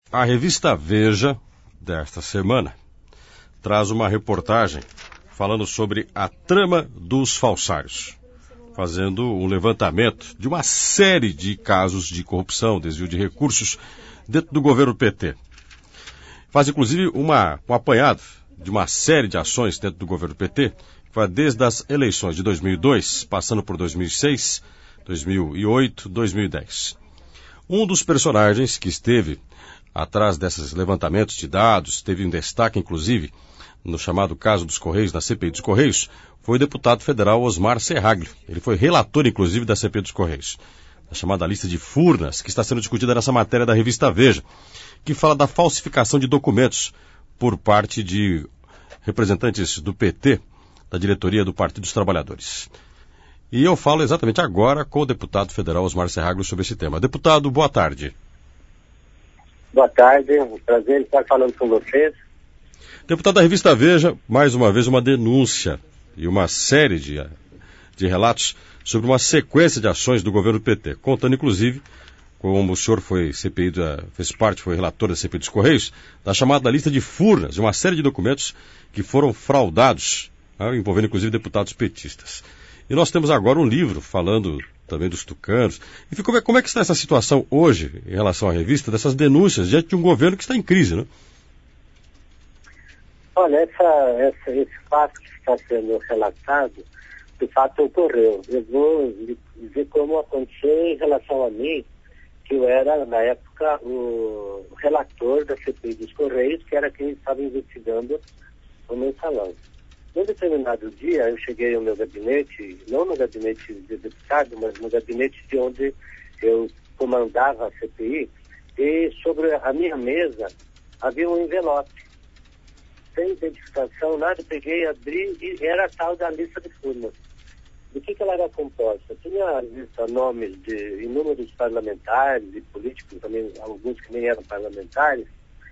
A revista Veja, desta semana, traz uma reportagem falando sobre a trama dos falsários, fazendo um levantamento de uma série de casos de corrupção, desvio de recursos dentro do governo PT. Faz, inclusive, um apanhado de uma série de ações dentro do governo PT, que vai desde as eleições de 2002, passando por 2006, 2008, 2010. Um dos personagens que esteve atrás desses levantamentos de dados, teve um destaque, inclusive, no chamado caso dos Correios, na CPI dos Correios, foi o deputado federal Osmar Serraglio. Ele foi relator, inclusive, da CPI dos Correios, a chamada lista de Furnas, que está sendo discutida nessa matéria da revista Veja, que fala da falsificação de documentos por parte de representantes do PT, da diretoria do Partido dos Trabalhadores. E eu falo exatamente agora com o deputado federal Osmar Serraglio sobre esse tema. Deputado, boa tarde. Boa tarde, é um prazer estar falando com vocês. Deputado da revista Veja, mais uma vez uma denúncia e uma série de relatos sobre uma sequência de ações do governo PT, contando inclusive, como o senhor foi relator da CPI dos Correios, da chamada lista de Furnas, de uma série de documentos que foram fraudados, envolvendo inclusive deputados petistas. E nós temos agora um livro falando também dos tucanos. Enfim, como é que está essa situação hoje em relação à revista, dessas denúncias diante de um governo que está em crise, né? Olha, esse fato que está sendo relatado, de fato ocorreu. Eu vou dizer como aconteceu em relação a mim, que eu era, na época, o relator da CPI dos Correios, que era quem estava investigando o mensalão. Num determinado dia, eu cheguei ao meu gabinete, não no gabinete de deputado, mas no gabinete de onde eu comandava a CPI, e sobre a minha mesa havia um envelope. Sem identificação, nada, peguei, abri e era a tal da lista de Furnas. Do que ela era composta? Tinha lista nomes de inúmeros parlamentares e políticos, também alguns que nem eram parlamentares,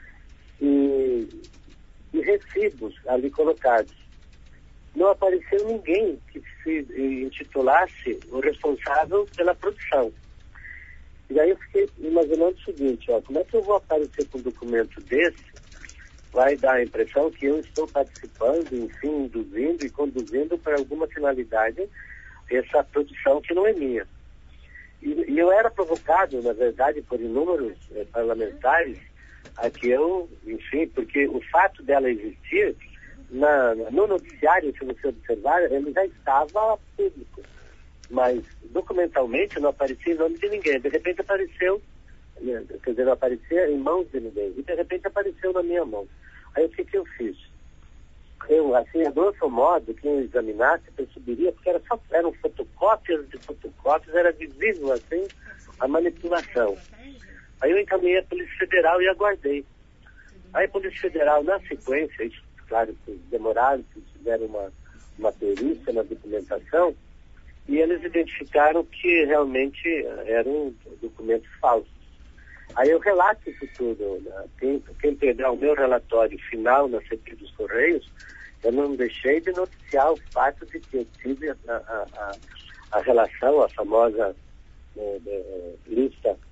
e recibos ali colocados. Não apareceu ninguém que se intitulasse o responsável pela produção. E aí eu fiquei imaginando o seguinte, como é que eu vou aparecer com um documento desse? Vai dar a impressão que eu estou participando, enfim, induzindo e conduzindo para alguma finalidade essa produção que não é minha. E eu era provocado, na verdade, por inúmeros parlamentares, a que eu, enfim, porque o fato dela existir, no noticiário, se você observar, ele já estava público, mas documentalmente não aparecia em nome de ninguém. De repente apareceu, quer dizer, não aparecia em mãos de ninguém, e de repente apareceu na minha mão. Aí o que eu fiz? Eu, assim, a grosso modo, quem eu examinasse perceberia, porque eram fotocópias de fotocópias, era visível, assim, a manipulação. Aí eu encaminhei a Polícia Federal e aguardei. Aí a Polícia Federal, na sequência, isso, claro que demoraram, que fizeram uma perícia na documentação, e eles identificaram que realmente eram documentos falsos. Aí eu relato isso tudo. Quem pegar o meu relatório final na CPI dos Correios, eu não deixei de noticiar o fato de que eu tive a relação, a famosa lista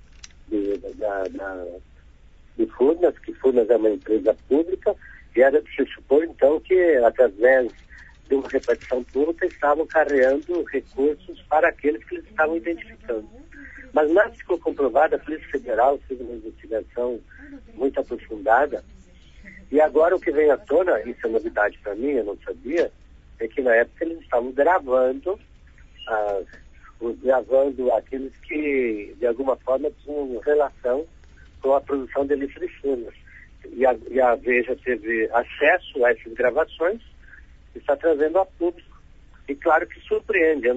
de Furnas, que Furnas é uma empresa pública, e era de se supor, então, que através de uma repartição pública estavam carreando recursos para aqueles que eles estavam identificando. Mas nada ficou comprovado, a Polícia Federal fez uma investigação muito aprofundada, e agora o que vem à tona, isso é novidade para mim, eu não sabia, é que na época eles estavam gravando aqueles que, de alguma forma, tinham relação com a produção de lista de Furnas. E a Veja teve acesso a essas gravações e está trazendo a público. E claro que surpreende, eu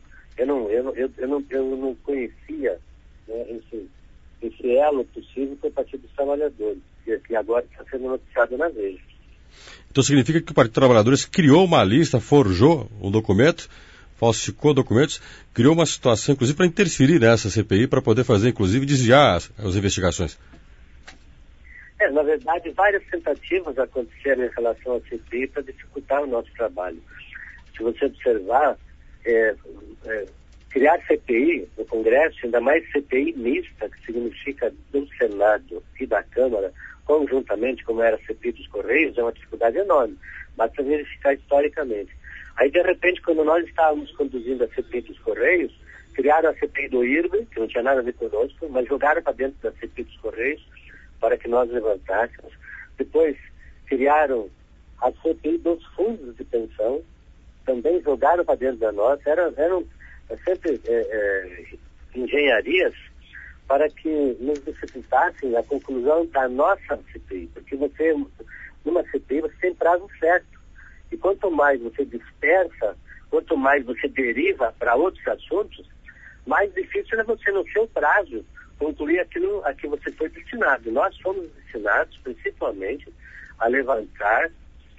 não conhecia, né, esse elo possível com o Partido dos Trabalhadores, que agora está sendo noticiado na Veja. Então significa que o Partido dos Trabalhadores criou uma lista, forjou um documento, falsificou documentos, criou uma situação, inclusive, para interferir nessa CPI, para poder fazer, inclusive, desviar as investigações. Na verdade, várias tentativas aconteceram em relação à CPI para dificultar o nosso trabalho. Se você observar, criar CPI no Congresso, ainda mais CPI mista, que significa do Senado e da Câmara, conjuntamente, como era a CPI dos Correios, é uma dificuldade enorme. Basta verificar historicamente. Aí, de repente, quando nós estávamos conduzindo a CPI dos Correios, criaram a CPI do IRB, que não tinha nada a ver conosco, mas jogaram para dentro da CPI dos Correios para que nós levantássemos. Depois, criaram a CPI dos fundos de pensão, também jogaram para dentro da nossa. Eram sempre engenharias para que nos dificultassem a conclusão da nossa CPI, porque você, numa CPI, você tem prazo certo. E quanto mais você dispersa, quanto mais você deriva para outros assuntos, mais difícil é você, no seu prazo, concluir aquilo a que você foi destinado. Nós fomos destinados, principalmente, a levantar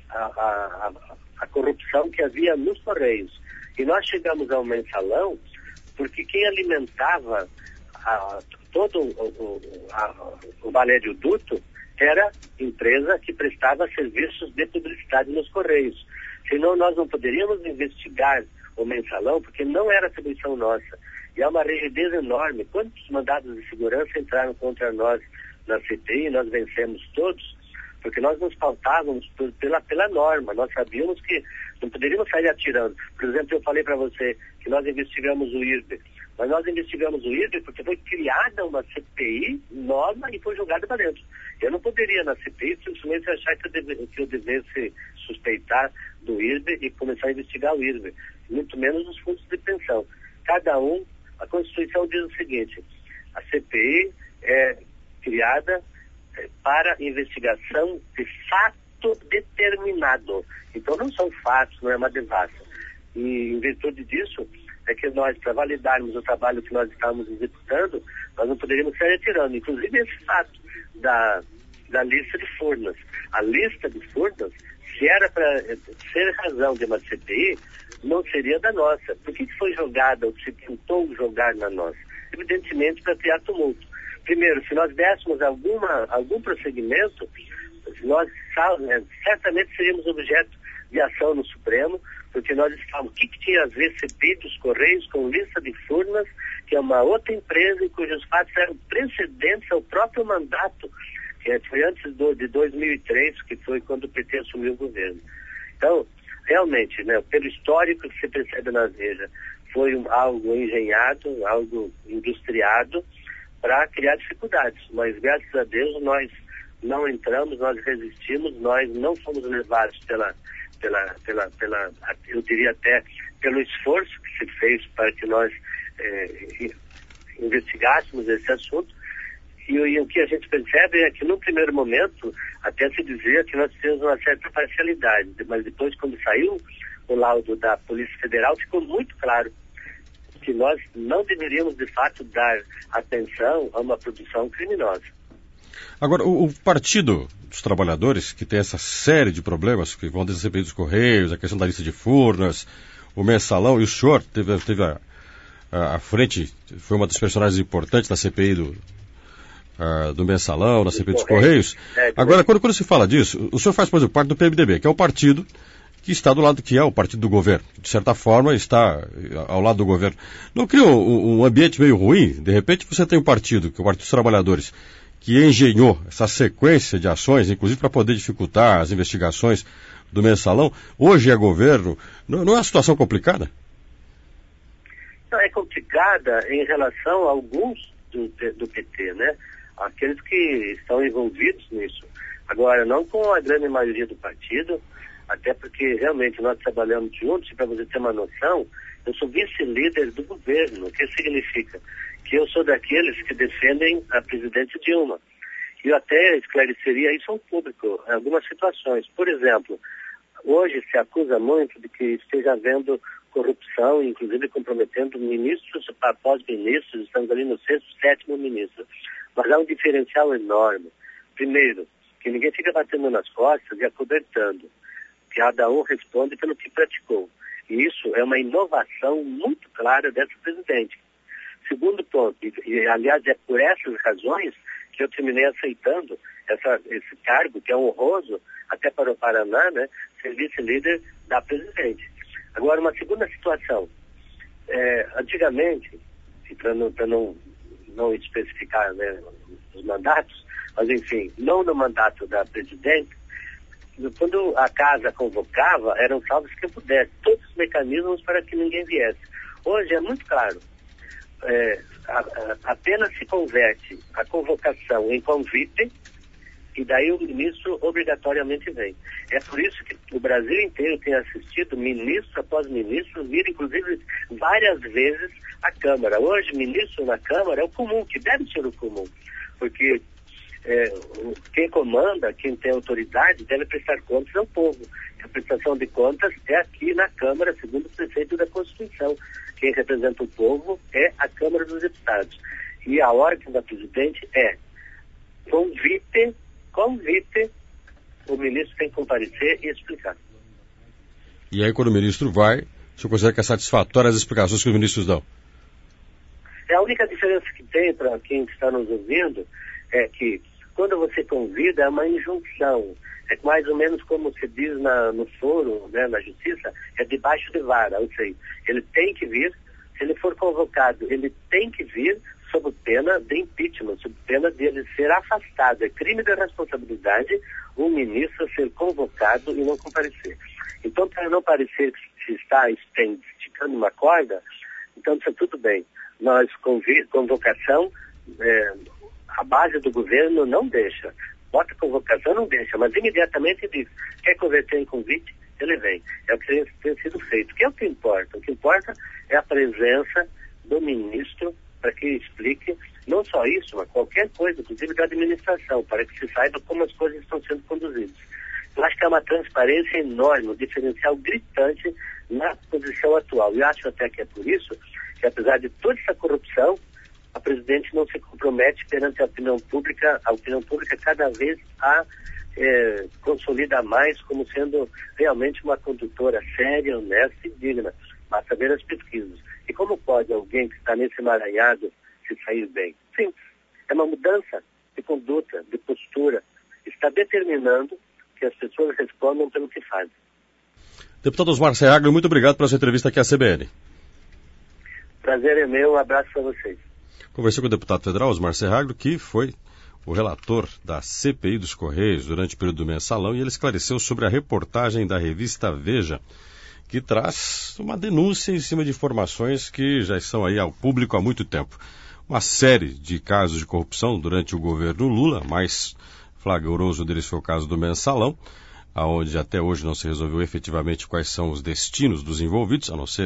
a corrupção que havia nos Correios. E nós chegamos ao mensalão porque quem alimentava todo o Valério Duto era empresa que prestava serviços de publicidade nos Correios. Senão nós não poderíamos investigar o mensalão, porque não era atribuição nossa. E há uma rigidez enorme. Quantos mandados de segurança entraram contra nós na CPI? Nós vencemos todos, porque nós nos pautávamos pela norma. Nós sabíamos que não poderíamos sair atirando. Por exemplo, eu falei para você que nós investigamos o IRB. Mas nós investigamos o IRB porque foi criada uma CPI nova e foi jogada para dentro. Eu não poderia, na CPI, simplesmente achar que eu devesse suspeitar do IRB e começar a investigar o IRB. Muito menos os fundos de pensão. Cada um, a Constituição diz o seguinte: a CPI é criada para investigação de fato determinado. Então não são fatos, não é uma devassa. E em virtude disso, é que nós, para validarmos o trabalho que nós estávamos executando, nós não poderíamos sair retirando. Inclusive esse fato da lista de Furnas. A lista de Furnas, se era para ser razão de uma CPI, não seria da nossa. Por que foi jogada, ou se tentou jogar na nossa? Evidentemente para criar tumulto. Primeiro, se nós dessemos algum prosseguimento, nós certamente seríamos objeto de ação no Supremo, porque nós estávamos, o que tinha a ver CPI dos Correios com lista de Furnas, que é uma outra empresa e cujos fatos eram precedentes ao próprio mandato, que foi antes de 2003, que foi quando o PT assumiu o governo. Então, realmente, né, pelo histórico que se percebe na Veja, foi algo engenhado, algo industriado para criar dificuldades. Mas, graças a Deus, nós não entramos, nós resistimos, nós não fomos levados eu diria até pelo esforço que se fez para que nós investigássemos esse assunto. E o que a gente percebe é que, no primeiro momento, até se dizia que nós tínhamos uma certa parcialidade, mas depois, quando saiu o laudo da Polícia Federal, ficou muito claro que nós não deveríamos, de fato, dar atenção a uma produção criminosa. Agora, o Partido dos Trabalhadores, que tem essa série de problemas, que vão desde a CPI dos Correios, a questão da lista de Furnas, o mensalão, e o senhor teve à frente, foi uma das personagens importantes na CPI do mensalão, na CPI dos Correios. Agora, quando se fala disso, o senhor faz, por exemplo, parte do PMDB, que é o partido que está do lado, que é o partido do governo. De certa forma, está ao lado do governo. Não cria um ambiente meio ruim? De repente, você tem um partido, que é o Partido dos Trabalhadores, que engenhou essa sequência de ações, inclusive para poder dificultar as investigações do mensalão. Hoje é governo. Não é uma situação complicada? Não, é complicada em relação a alguns do PT, né? Aqueles que estão envolvidos nisso. Agora, não com a grande maioria do partido, até porque realmente nós trabalhamos juntos, e para você ter uma noção, eu sou vice-líder do governo. O que significa? Que eu sou daqueles que defendem a presidente Dilma. E eu até esclareceria isso ao público em algumas situações. Por exemplo, hoje se acusa muito de que esteja havendo corrupção, inclusive comprometendo ministros após ministros, estamos ali no 6º, 7º ministro. Mas há um diferencial enorme. Primeiro, que ninguém fica batendo nas costas e acobertando. Cada um responde pelo que praticou. E isso é uma inovação muito clara dessa presidente. Segundo ponto, e aliás é por essas razões que eu terminei aceitando esse cargo, que é honroso, até para o Paraná, né, ser vice-líder da presidente. Agora, uma segunda situação. Antigamente, para não especificar, né, os mandatos, mas enfim, não no mandato da presidente, quando a casa convocava, eram salvos quem pudesse, todos os mecanismos para que ninguém viesse. Hoje é muito claro, apenas se converte a convocação em convite, e daí o ministro obrigatoriamente vem. É por isso que o Brasil inteiro tem assistido ministro após ministro vir, inclusive, várias vezes à Câmara. Hoje, ministro na Câmara é o comum, que deve ser o comum, porque quem comanda, quem tem autoridade, deve prestar contas ao povo. A prestação de contas é aqui na Câmara, segundo o preceito da Constituição. Quem representa o povo é a Câmara dos Deputados. E a ordem da presidente é convite, o ministro tem que comparecer e explicar. E aí, quando o ministro vai, o senhor considera que é satisfatória as explicações que os ministros dão? A única diferença que tem para quem está nos ouvindo é que quando você convida é uma injunção. É mais ou menos como se diz no foro, né, na justiça, é debaixo de vara. Ou seja, ele tem que vir, se ele for convocado, ele tem que vir sob pena de impeachment, sob pena de ele ser afastado. É crime de responsabilidade o ministro ser convocado e não comparecer. Então, para não parecer que se está esticando uma corda, então está tudo bem. Nós, convocação, a base do governo não deixa. Bota convocação, não deixa, mas imediatamente diz, quer converter em convite, ele vem. É o que tem sido feito. Que é o que importa? O que importa é a presença do ministro para que explique, não só isso, mas qualquer coisa, inclusive da administração, para que se saiba como as coisas estão sendo conduzidas. Eu acho que é uma transparência enorme, um diferencial gritante na posição atual. E acho até que é por isso que, apesar de toda essa corrupção, a presidente não se compromete perante a opinião pública cada vez consolida mais como sendo realmente uma condutora séria, honesta e digna. Basta ver as pesquisas. E como pode alguém que está nesse emaranhado se sair bem? Sim, é uma mudança de conduta, de postura. Está determinando que as pessoas respondam pelo que fazem. Deputado Osmar Serraglo, muito obrigado pela sua entrevista aqui à CBN. Prazer é meu, um abraço para vocês. Conversei com o deputado federal Osmar Serraglo, que foi o relator da CPI dos Correios durante o período do Mensalão, e ele esclareceu sobre a reportagem da revista Veja, que traz uma denúncia em cima de informações que já estão aí ao público há muito tempo. Uma série de casos de corrupção durante o governo Lula, mais flagroso deles foi o caso do Mensalão, onde até hoje não se resolveu efetivamente quais são os destinos dos envolvidos, a não ser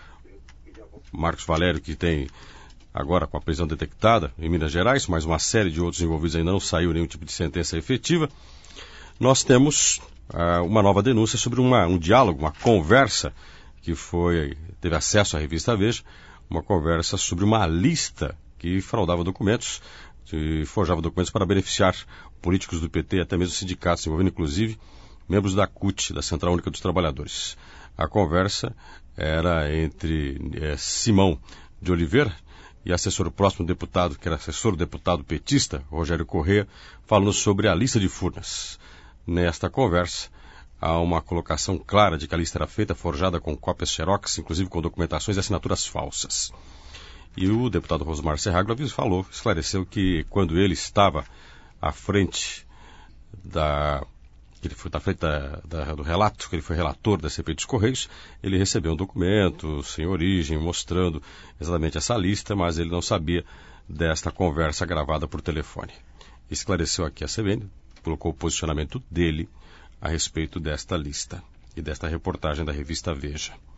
Marcos Valério, que tem agora com a prisão detectada em Minas Gerais, mas uma série de outros envolvidos ainda não saiu nenhum tipo de sentença efetiva. Nós temos uma nova denúncia sobre um diálogo, uma conversa que teve acesso à revista Veja, uma conversa sobre uma lista que fraudava documentos, que forjava documentos para beneficiar políticos do PT e até mesmo sindicatos, envolvendo inclusive membros da CUT, da Central Única dos Trabalhadores. A conversa era entre Simão de Oliveira e assessor próximo do deputado, que era assessor do deputado petista, Rogério Corrêa, falando sobre a lista de Furnas. Nesta conversa, há uma colocação clara de que a lista era feita, forjada com cópias xerox, inclusive com documentações e assinaturas falsas. E o deputado Osmar Serraglo esclareceu que quando ele estava à frente do relato, que ele foi relator da CPI dos Correios, ele recebeu um documento sem origem, mostrando exatamente essa lista, mas ele não sabia desta conversa gravada por telefone. Esclareceu aqui a CBN, colocou o posicionamento dele a respeito desta lista e desta reportagem da revista Veja.